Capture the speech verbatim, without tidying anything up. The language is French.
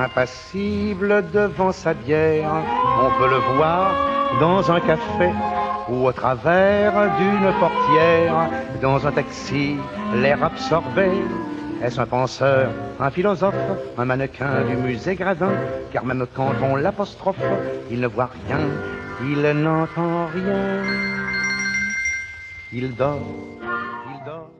impassible devant sa bière. On peut le voir dans un café ou au travers d'une portière, dans un taxi, l'air absorbé. Est-ce un penseur, un philosophe, un mannequin du musée Gradin? Car même quand on l'apostrophe, il ne voit rien, il n'entend rien. Il dort, il dort.